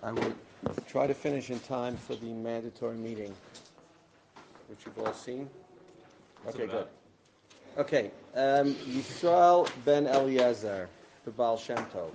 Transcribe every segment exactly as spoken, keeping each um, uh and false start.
I will try to finish in time for the mandatory meeting, which you've all seen. Okay, good. Okay, um, Yisrael ben Eliezer, the Baal Shem Tov.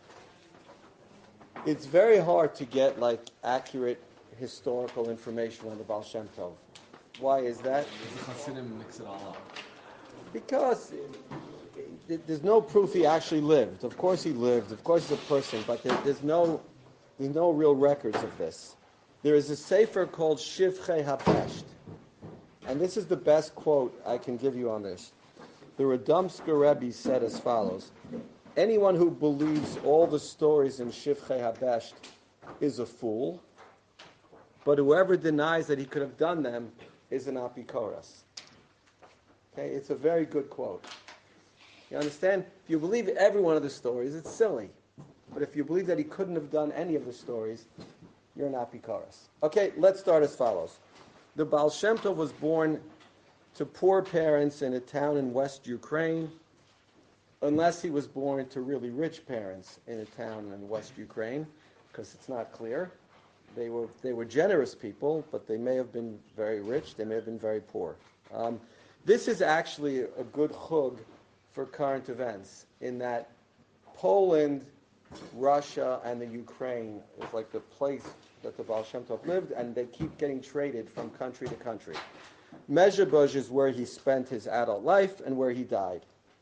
It's very hard to get like accurate historical information on the Baal Shem Tov. Why is that? The Hasidim mix it all up. Because there's no proof he actually lived. Of course he lived. Of course he's a person, but there, there's no there's no real records of this. There is a sefer called Shivchei HaPesht, and this is the best quote I can give you on this. The Radomsker Rebbe said as follows: anyone who believes all the stories in Shivchei HaPesht is a fool, but whoever denies that he could have done them is an apikoros. Okay, it's a very good quote. You understand? If you believe every one of the stories, it's silly. But if you believe that he couldn't have done any of the stories, you're an apikoros. Okay, let's start as follows. The Baal Shem Tov was born to poor parents in a town in West Ukraine, unless he was born to really rich parents in a town in West Ukraine, because it's not clear. They were they were generous people, but they may have been very rich. They may have been very poor. Um, this is actually a good chug for current events, in that Poland, Russia, and the Ukraine is like the place that the Baal Shem Tov lived, and they keep getting traded from country to country. Mezhebuzh is where he spent his adult life and where he died.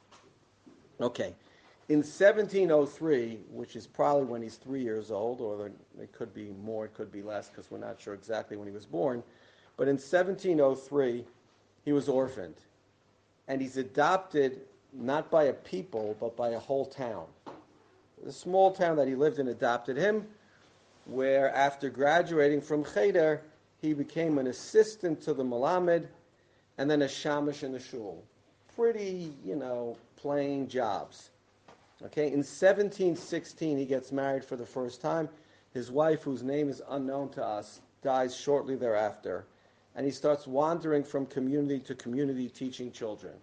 Okay. In seventeen oh three, which is probably when he's three years old, or it could be more, it could be less, because we're not sure exactly when he was born, but in seventeen oh three, he was orphaned. And he's adopted not by a people, but by a whole town. The small town that he lived in adopted him, where after graduating from Cheder, he became an assistant to the Malamed, and then a shamash in the shul. Pretty, you know, plain jobs. Okay, in seventeen sixteen, he gets married for the first time. His wife, whose name is unknown to us, dies shortly thereafter. And he starts wandering from community to community teaching children.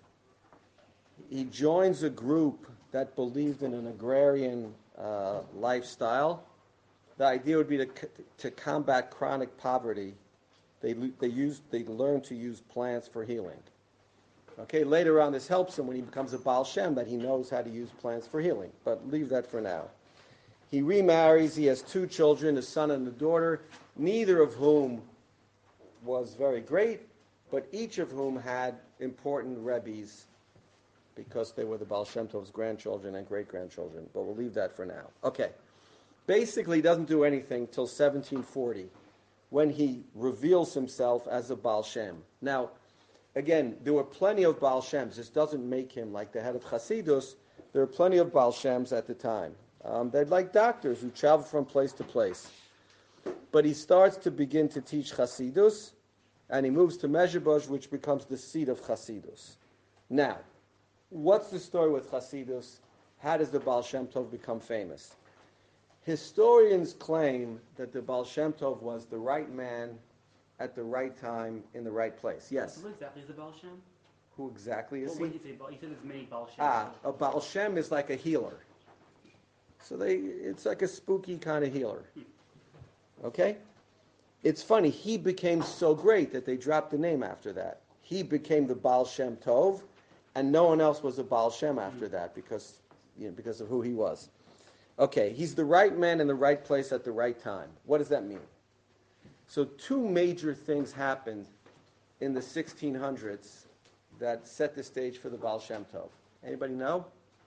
He joins a group that believed in an agrarian uh, lifestyle. The idea would be to, to combat chronic poverty. They they used they learn to use plants for healing. Okay, later on this helps him when he becomes a Baal Shem, that he knows how to use plants for healing. But leave that for now. He remarries. He has two children, a son and a daughter, neither of whom was very great, but each of whom had important rebbes, because they were the Baal Shem Tov's grandchildren and great-grandchildren. But we'll leave that for now. Okay. Basically, he doesn't do anything till seventeen forty, when he reveals himself as a Baal Shem. Now, again, there were plenty of Baal Shems. This doesn't make him like the head of Chasidus. There were plenty of Baal Shems at the time. Um, they're like doctors who travel from place to place. But he starts to begin to teach Chasidus, and he moves to Mezhebuzh, which becomes the seat of Chasidus. Now, what's the story with Chasidus? How does the Baal Shem Tov become famous? Historians claim that the Baal Shem Tov was the right man at the right time in the right place. Yes? Who exactly is the Baal Shem? Who exactly is What he? would you say? You said there's many Baal Shem. Ah, a Baal Shem is like a healer. So they, it's like a spooky kind of healer. Okay? It's funny, he became so great that they dropped the name after that. He became the Baal Shem Tov, and no one else was a Baal Shem after mm-hmm. that because, you know, because of who he was. Okay, he's the right man in the right place at the right time. What does that mean? So two major things happened in the sixteen hundreds that set the stage for the Baal Shem Tov. Anybody know?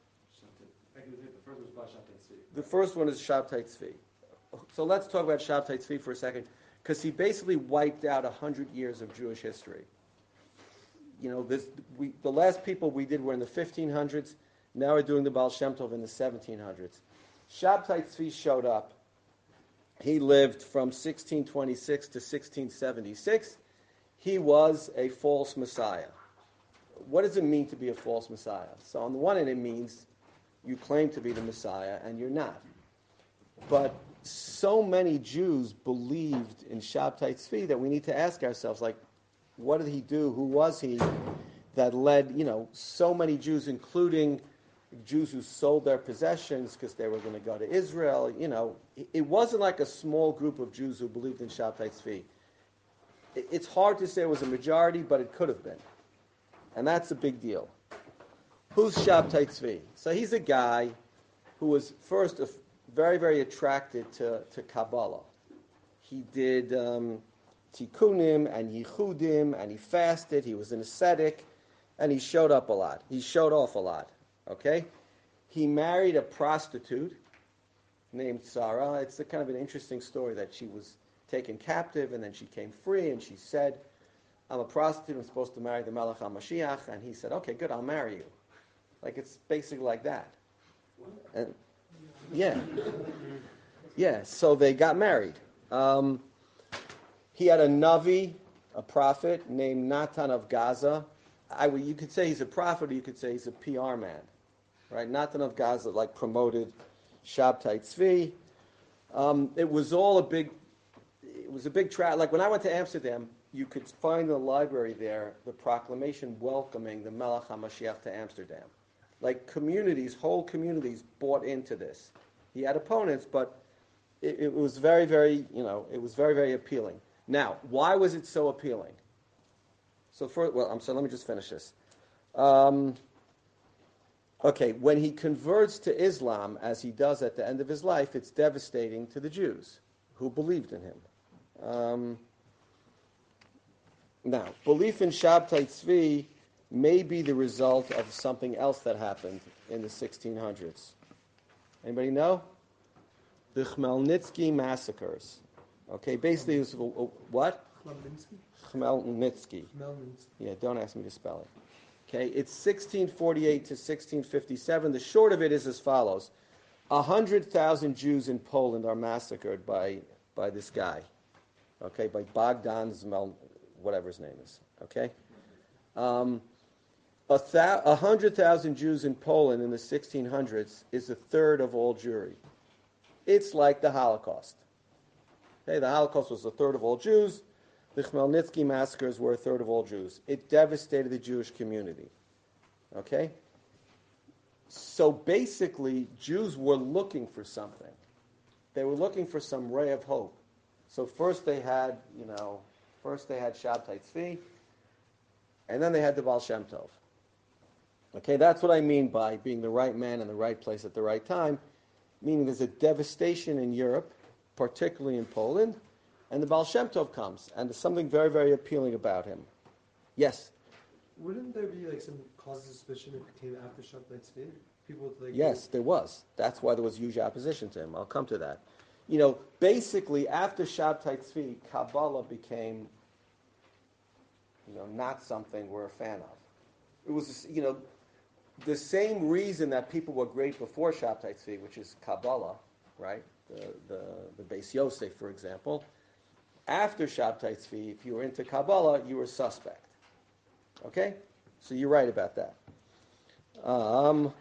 The first one is Shabtai Tzvi. So let's talk about Shabtai Tzvi for a second, because he basically wiped out one hundred years of Jewish history. You know, this, we, the last people we did were in the fifteen hundreds. Now we're doing the Baal Shem Tov in the seventeen hundreds. Shabtai Tzvi showed up. He lived from sixteen twenty-six to sixteen seventy-six. He was a false Messiah. What does it mean to be a false Messiah? So on the one hand, it means you claim to be the Messiah and you're not. But so many Jews believed in Shabtai Tzvi that we need to ask ourselves, like, what did he do? Who was he that led, you know, so many Jews, including Jews who sold their possessions because they were going to go to Israel. You know, it, it wasn't like a small group of Jews who believed in Shabtai Tzvi. It, it's hard to say it was a majority, but it could have been. And that's a big deal. Who's Shabtai Tzvi? So he's a guy who was first a, very, very attracted to, to Kabbalah. He did um, tikkunim and yichudim, and he fasted. He was an ascetic, and he showed up a lot. He showed off a lot. Okay? He married a prostitute named Sarah. It's a kind of an interesting story that she was taken captive, and then she came free, and she said, I'm a prostitute, I'm supposed to marry the Melech HaMashiach. And he said, okay, good, I'll marry you. Like, it's basically like that. And, yeah. Yeah, so they got married. Um, he had a Navi, a prophet, named Natan of Gaza. I would, you could say he's a prophet, or you could say he's a P R man. Right? Natan of Gaza, like, promoted Shabtai Tzvi. Um, it was all a big, it was a big tra- like, when I went to Amsterdam, you could find in the library there the proclamation welcoming the Melech HaMashiach to Amsterdam. Like, communities, whole communities bought into this. He had opponents, but it, it was very, very, you know, it was very, very appealing. Now, why was it so appealing? So, for, well, I'm sorry, let me just finish this. Um, okay, when he converts to Islam, as he does at the end of his life, it's devastating to the Jews who believed in him. Um, now, belief in Shabtai Tzvi may be the result of something else that happened in the sixteen hundreds. Anybody know? The Khmelnytsky massacres. Okay, basically it was, uh, what? Khmelnytsky? Khmelnytsky. Khmelnytsky. Yeah, don't ask me to spell it. Okay, it's sixteen forty-eight to sixteen fifty-seven. The short of it is as follows. one hundred thousand Jews in Poland are massacred by, by this guy. Okay, by Bogdan Zmel, whatever his name is. Okay? Um, a thou, one hundred thousand Jews in Poland in the sixteen hundreds is a third of all Jewry. It's like the Holocaust. Okay, the Holocaust was a third of all Jews. The Khmelnytsky massacres were a third of all Jews. It devastated the Jewish community. Okay? So basically, Jews were looking for something. They were looking for some ray of hope. So first they had, you know, first they had Shabtai Tzvi, and then they had the Baal Shem Tov. Okay, that's what I mean by being the right man in the right place at the right time, meaning there's a devastation in Europe, particularly in Poland, and the Baal Shem Tov comes, and there's something very, very appealing about him. Yes? Wouldn't there be like some cause of suspicion if it came after Shabtai Tzvi? People would like... Yes, there was. That's why there was huge opposition to him. I'll come to that. You know, basically, after Shabtai Tzvi, Kabbalah became, you know, not something we're a fan of. It was, you know, the same reason that people were great before Shabtai Tzvi, which is Kabbalah, right? The the, the Beis Yosef, for example. After Shabtai Tzvi, if you were into Kabbalah, you were suspect. Okay? So you're right about that. Um,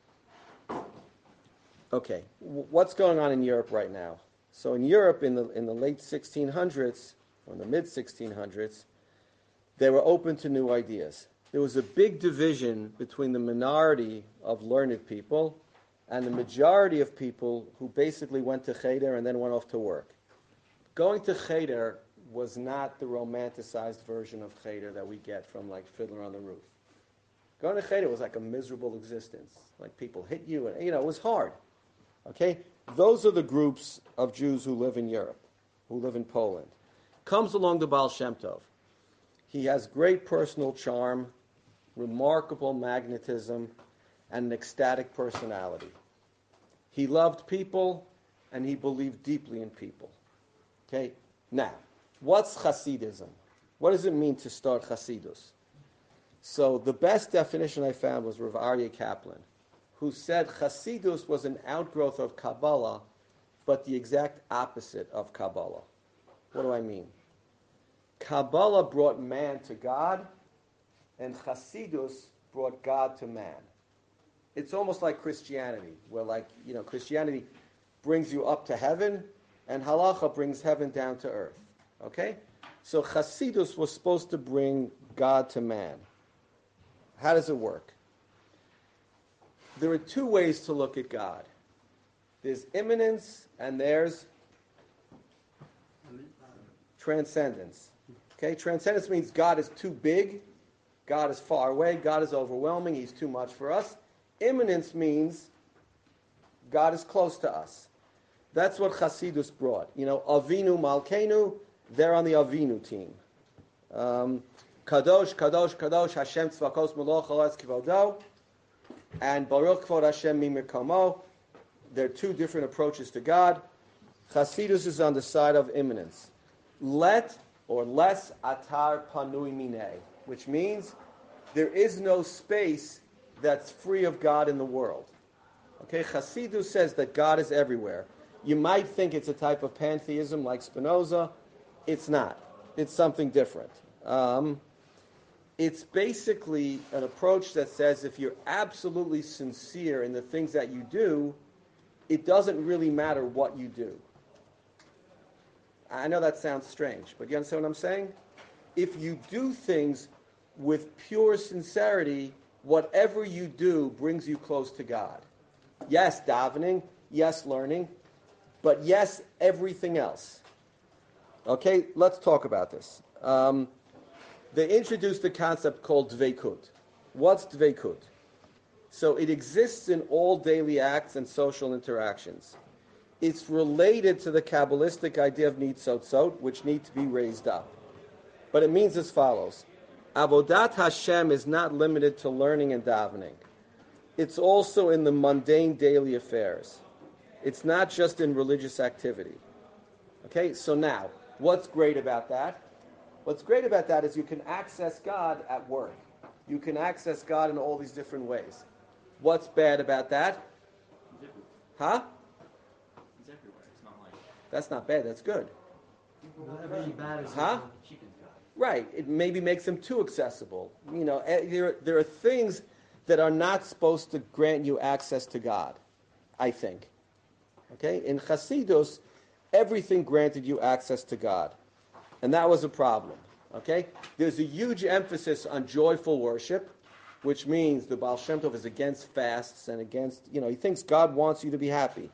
okay. W- what's going on in Europe right now? So in Europe, in the in the late sixteen hundreds, or in the mid sixteen hundreds, they were open to new ideas. There was a big division between the minority of learned people and the majority of people who basically went to Cheder and then went off to work. Going to Cheder was not the romanticized version of Cheder that we get from, like, Fiddler on the Roof. Going to Cheder was like a miserable existence. Like, people hit you, and, you know, it was hard. Okay? Those are the groups of Jews who live in Europe, who live in Poland. Comes along the Baal Shem Tov. He has great personal charm, remarkable magnetism, and an ecstatic personality. He loved people, and he believed deeply in people. Okay? Now, what's Hasidism? What does it mean to start Hasidus? So the best definition I found was Rav Aryeh Kaplan, who said Hasidus was an outgrowth of Kabbalah, but the exact opposite of Kabbalah. What do I mean? Kabbalah brought man to God, and Hasidus brought God to man. It's almost like Christianity, where, like, you know, Christianity brings you up to heaven, and Halacha brings heaven down to earth. Okay? So Hasidus was supposed to bring God to man. How does it work? there are two ways to look at God. There's immanence and there's transcendence. Okay, transcendence means God is too big, God is far away, God is overwhelming, He's too much for us. Immanence means God is close to us. That's what Chasidus brought. You know, Avinu Malkeinu, they're on the Avinu team. Um, Kadosh, Kadosh, Kadosh, Hashem Tzvakos Meloch Halas Kivodo, and Baruch Kvod Hashem Mimir Kamo. They're two different approaches to God. Chasidus is on the side of immanence. Let or less atar panui minei, which means there is no space that's free of God in the world. Okay, Chasidus says that God is everywhere. You might think it's a type of pantheism like Spinoza. It's not. It's something different. Um, it's basically an approach that says if you're absolutely sincere in the things that you do, it doesn't really matter what you do. I know that sounds strange, but you understand what I'm saying? If you do things with pure sincerity, whatever you do brings you close to God. Yes, davening. Yes, learning. But yes, everything else. Okay, let's talk about this. Um, they introduced a concept called dveikut. What's dveikut? So it exists in all daily acts and social interactions. It's related to the Kabbalistic idea of nitzotzot, which need to be raised up. But it means as follows. Avodat Hashem is not limited to learning and davening. It's also in the mundane daily affairs. It's not just in religious activity. Okay, so now, what's great about that? What's great about that is you can access God at work. You can access God in all these different ways. What's bad about that? Huh? It's everywhere. It's not like That's not bad, that's good. Not every bad is Huh? Cheapens God. Right, it maybe makes them too accessible. You know, eh, there, there are things that are not supposed to grant you access to God, I think. Okay? In Chasidus, everything granted you access to God. And that was a problem. Okay? There's a huge emphasis on joyful worship, which means the Baal Shem Tov is against fasts and against, you know, he thinks God wants you to be happy.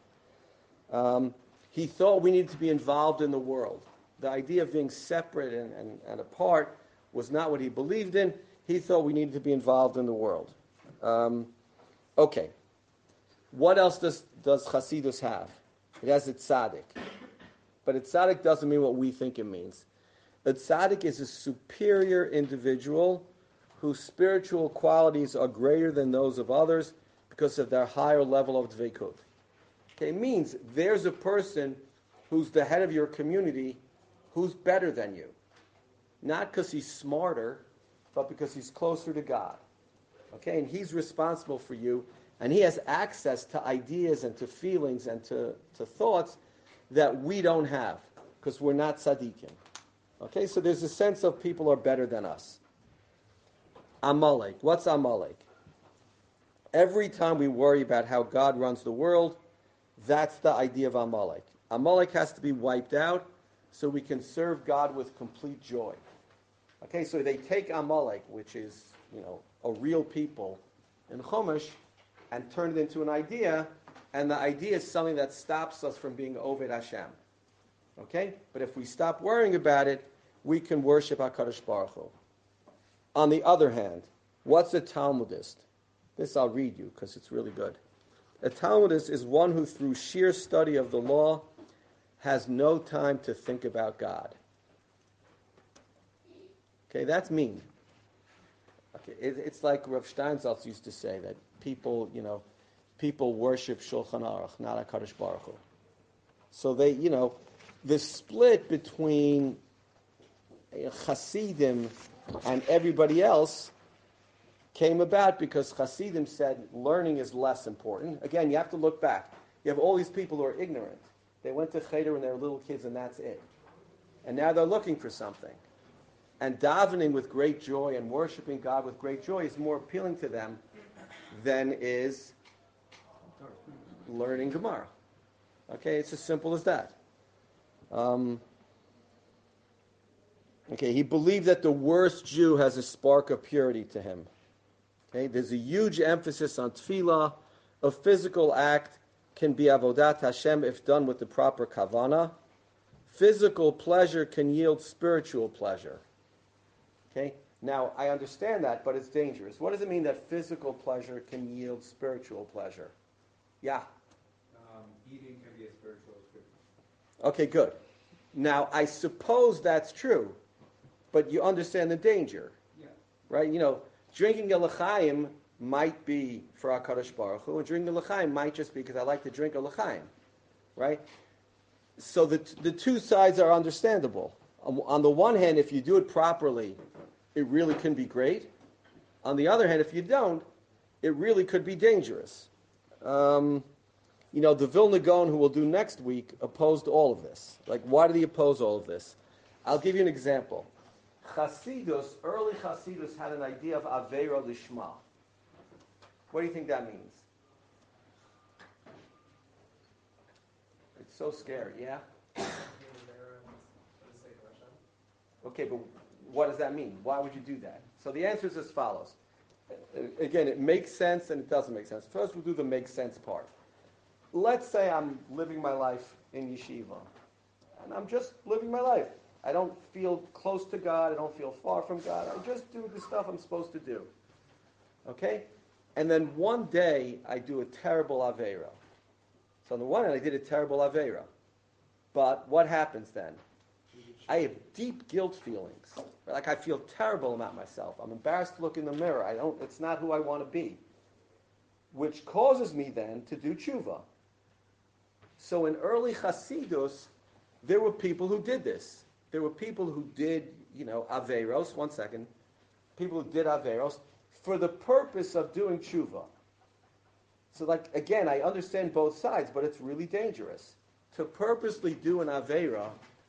Um, he thought we needed to be involved in the world. The idea of being separate and, and, and apart was not what he believed in. He thought we needed to be involved in the world. Um, okay. What else does, does Chasidus have? It has a tzaddik. But a tzaddik doesn't mean what we think it means. A tzaddik is a superior individual whose spiritual qualities are greater than those of others because of their higher level of dveikut. Okay, it means there's a person who's the head of your community who's better than you. Not because he's smarter, but because he's closer to God. Okay, and he's responsible for you, and he has access to ideas and to feelings and to, to thoughts that we don't have, because we're not tzaddikim. Okay, so there's a sense of people are better than us. Amalek. What's Amalek? Every time we worry about how God runs the world, that's the idea of Amalek. Amalek has to be wiped out so we can serve God with complete joy. Okay, so they take Amalek, which is, you know, a real people in Chumash, and turn it into an idea, and the idea is something that stops us from being Oved Hashem. Okay? But if we stop worrying about it, we can worship HaKadosh Baruch Hu. On the other hand, what's a Talmudist? This I'll read you because it's really good. A Talmudist is one who through sheer study of the law has no time to think about God. Okay, that's mean. Okay, it, it's like Rav Steinsaltz used to say that people, you know, people worship Shulchan Aruch, not HaKadosh Baruch Hu. So they, you know, the split between Hasidim and everybody else came about because Hasidim said learning is less important. Again, you have to look back. You have all these people who are ignorant. They went to Cheder when they were little kids and that's it. And now they're looking for something. And davening with great joy and worshiping God with great joy is more appealing to them than is learning Gemara. Okay, it's as simple as that. Um, okay, he believed that the worst Jew has a spark of purity to him. Okay, there's a huge emphasis on tefillah, A physical act can be avodat Hashem if done with the proper kavana. Physical pleasure can yield spiritual pleasure. Okay? Now, I understand that, but it's dangerous. What does it mean that physical pleasure can yield spiritual pleasure? Yeah? Um, eating can be a spiritual experience. Okay, good. Now, I suppose that's true, but you understand the danger. Yeah. Right? You know, drinking a l'chaim might be for HaKadosh Baruch Hu, and drinking a l'chaim might just be because I like to drink a l'chaim. Right? So the, the two sides are understandable. On, on the one hand, if you do it properly, it really can be great. On the other hand, if you don't, it really could be dangerous. Um, you know, the Vilna Gaon, who we'll do next week, opposed all of this. Like, why did he oppose all of this? I'll give you an example. Chasidus, early Chasidus had an idea of Aveira Lishma. What do you think that means? It's so scary, yeah? Okay, but what does that mean? Why would you do that? So the answer is as follows. Again, it makes sense and it doesn't make sense. First, we'll do the makes sense part. Let's say I'm living my life in yeshiva, and I'm just living my life. I don't feel close to God. I don't feel far from God. I just do the stuff I'm supposed to do. Okay? And then one day, I do a terrible Aveira. So on the one hand, I did a terrible Aveira. But what happens then? I have deep guilt feelings. Like I feel terrible about myself. I'm embarrassed to look in the mirror. I don't. It's not who I want to be. Which causes me then to do tshuva. So in early Chasidus, there were people who did this. There were people who did, you know, Averos. One second. People who did Averos for the purpose of doing tshuva. So like, again, I understand both sides, but it's really dangerous. To purposely do an Avera,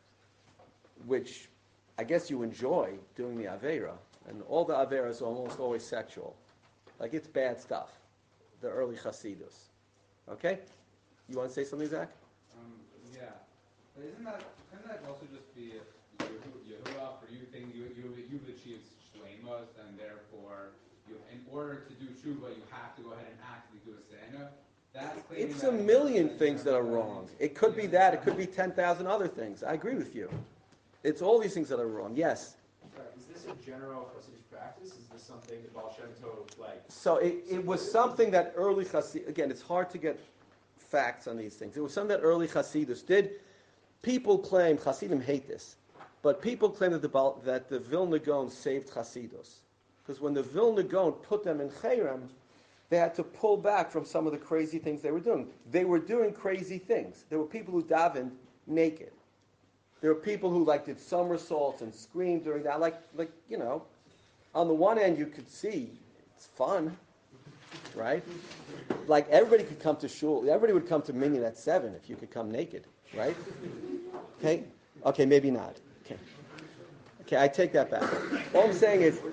which I guess you enjoy doing the Avera, and all the Averas are almost always sexual. Like, it's bad stuff, the early Chasidus. Okay? You want to say something, Zach? Um, yeah. But isn't that, couldn't that also just be Yehuda, for you think you, you, you've achieved Shleimus, and therefore, you, in order to do Tshuva, you have to go ahead and actively do a Sena? That's It's a million things that are wrong. It could be that. It could be ten thousand other things. I agree with you. It's all these things that are wrong. Yes? Sorry, is this a general Hasidic practice? Is this something the Baal Shem Tov, like... So it, it was something that early Hasid, again, it's hard to get facts on these things. It was something that early Hasidus did. People claim, Hasidim hate this, but people claim that the, Baal, that the Vilna Gaon saved Hasidus. Because when the Vilna Gaon put them in Cherem, they had to pull back from some of the crazy things they were doing. They were doing crazy things. There were people who davened naked. There were people who like did somersaults and screamed during that. Like, like you know, on the one hand you could see it's fun, right? Like everybody could come to shul. Everybody would come to minyan at seven if you could come naked, right? Okay, okay, maybe not. Okay, okay, I take that back. All I'm saying is.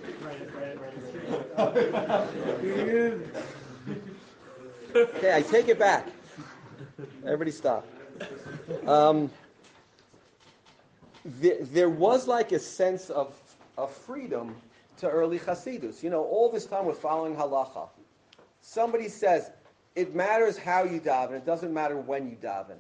Okay, I take it back. Everybody stop. Um, there, there was like a sense of, of freedom to early Hasidus. You know, all this time we're following halacha. Somebody says, it matters how you daven, it doesn't matter when you daven.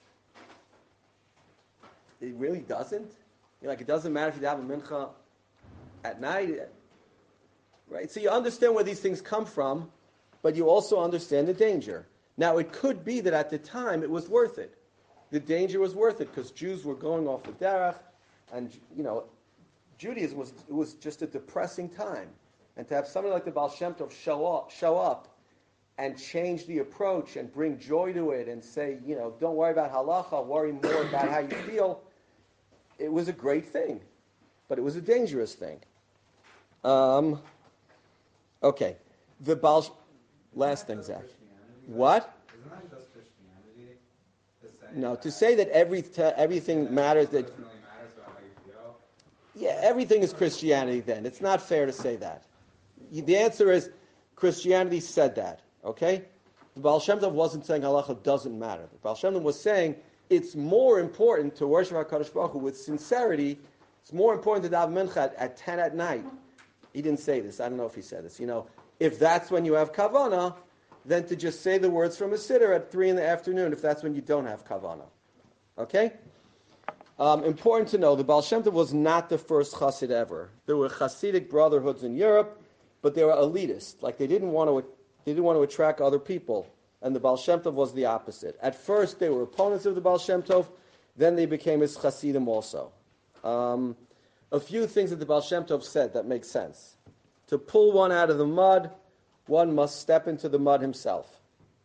It really doesn't? You know, like, it doesn't matter if you daven mincha at night. Right? So you understand where these things come from, but you also understand the danger. Now, it could be that at the time it was worth it. The danger was worth it because Jews were going off the derech, and, you know, Judaism was, it was just a depressing time. And to have somebody like the Baal Shem Tov show up, show up and change the approach and bring joy to it and say, you know, don't worry about halacha, worry more about how you feel, it was a great thing. But it was a dangerous thing. Um... Okay, the Baal. Last thing, Zach. What? Isn't that just Christianity? To say No, that to say that every te- everything matters. That it doesn't really matter about how you feel. yeah, everything is Christianity. Then it's not fair to say that. The answer is Christianity said that. Okay, the Baal Shem Tov wasn't saying halacha doesn't matter. The Baal Shem Tov was saying it's more important to worship HaKadosh Baruch Hu with sincerity. It's more important to daven mincha at, at ten at night. He didn't say this. I don't know if he said this. You know, if that's when you have kavanah, than to just say the words from a siddur at three in the afternoon if that's when you don't have kavanah. Okay? Um, important to know, the Baal Shem Tov was not the first chassid ever. There were Hasidic brotherhoods in Europe, but they were elitist. Like they didn't want to, they didn't want to attract other people. And the Baal Shem Tov was the opposite. At first, they were opponents of the Baal Shem Tov. Then they became his chassidim also. Um, a few things that the Baal Shem Tov said that make sense. To pull one out of the mud, one must step into the mud himself.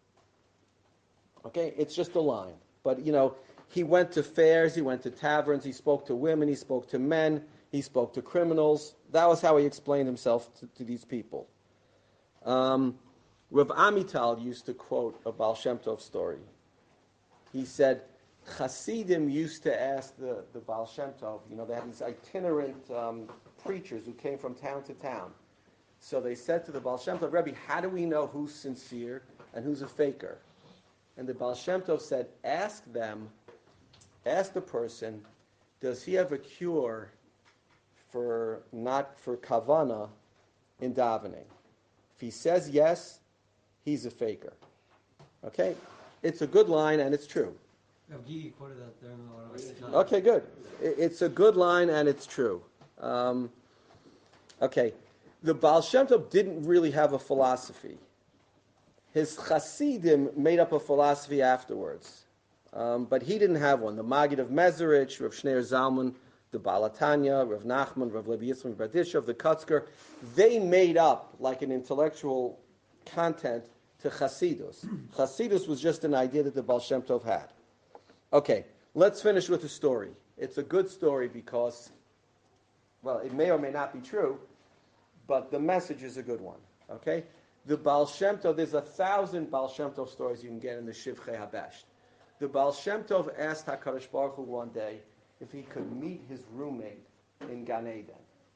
Okay, it's just a line. But, you know, he went to fairs, he went to taverns, he spoke to women, he spoke to men, he spoke to criminals. That was how he explained himself to, to these people. Um, Rav Amital used to quote a Baal Shem Tov story. He said, Hasidim used to ask the, the Baal Shem Tov, you know, they had these itinerant um, preachers who came from town to town. So they said to the Baal Shem Tov, Rebbe, how do we know who's sincere and who's a faker? And the Baal Shem Tov said, ask them, ask the person, does he have a cure for not for kavana in davening? If he says yes, he's a faker. Okay? It's a good line and it's true. Avgi quoted that there in the Torah. Okay, good. It's a good line and it's true. Um, okay. The Baal Shem Tov didn't really have a philosophy. His Hasidim made up a philosophy afterwards. Um, but he didn't have one. The Maggid of Mezerich, Rav Shneir Zalman, the Baal Tanya, Rav Nachman, Rav Levi Yitzchak Berditchev, the Kutzker, they made up like an intellectual content to Chasidus. Chasidus was just an idea that the Baal Shem Tov had. Okay, let's finish with a story. It's a good story because, well, it may or may not be true, but the message is a good one. Okay? The Baal Shem Tov, there's a thousand Baal Shem Tov stories you can get in the Shivchei HaBesht. The Baal Shem Tov asked HaKadosh Baruch Hu one day if he could meet his roommate in Gan Eden.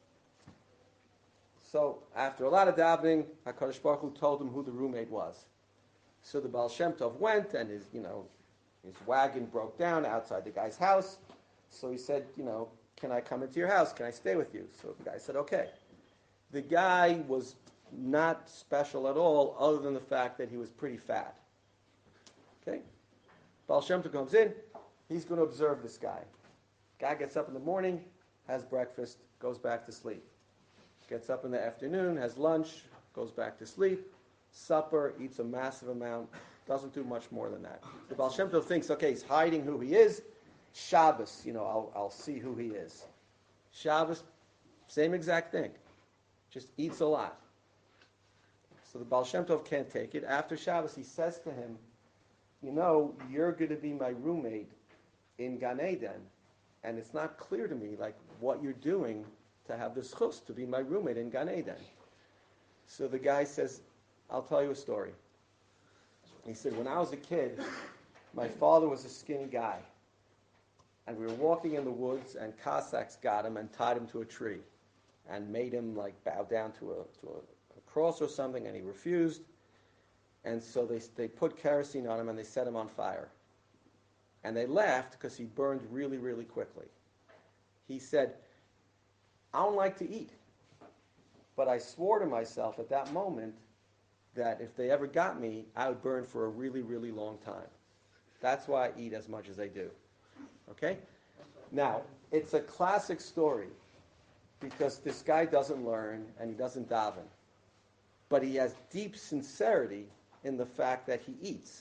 So, after a lot of davening, HaKadosh Baruch Hu told him who the roommate was. So the Baal Shem Tov went, and his, you know, his wagon broke down outside the guy's house. So he said, you know, can I come into your house? Can I stay with you? So the guy said, okay. The guy was not special at all, other than the fact that he was pretty fat. Okay? Baal Shem Tov comes in. He's going to observe this guy. Guy gets up in the morning, has breakfast, goes back to sleep. Gets up in the afternoon, has lunch, goes back to sleep. Supper, eats a massive amount, doesn't do much more than that. The Baal Shem Tov thinks, okay, he's hiding who he is. Shabbos, you know, I'll, I'll see who he is. Shabbos, same exact thing. Just eats a lot. So the Baal Shem Tov can't take it. After Shabbos, he says to him, you know, you're going to be my roommate in Gan Eden, and it's not clear to me, like, what you're doing to have the schus to be my roommate in Gan Eden. So the guy says, I'll tell you a story. He said, when I was a kid, my father was a skinny guy. And we were walking in the woods, and Cossacks got him and tied him to a tree and made him, like, bow down to a, to a, a cross or something, and he refused. And so they, they put kerosene on him, and they set him on fire. And they laughed because he burned really, really quickly. He said, I don't like to eat. But I swore to myself at that moment that if they ever got me, I would burn for a really, really long time. That's why I eat as much as I do. Okay? Now, it's a classic story because this guy doesn't learn and he doesn't daven. But he has deep sincerity in the fact that he eats.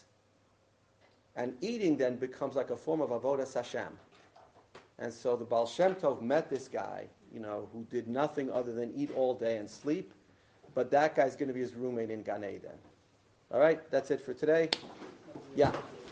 And eating then becomes like a form of avodas Hashem. And so the Baal Shem Tov met this guy, you know, who did nothing other than eat all day and sleep. But that guy's going to be his roommate in Gan Eden. All right, that's it for today. Yeah.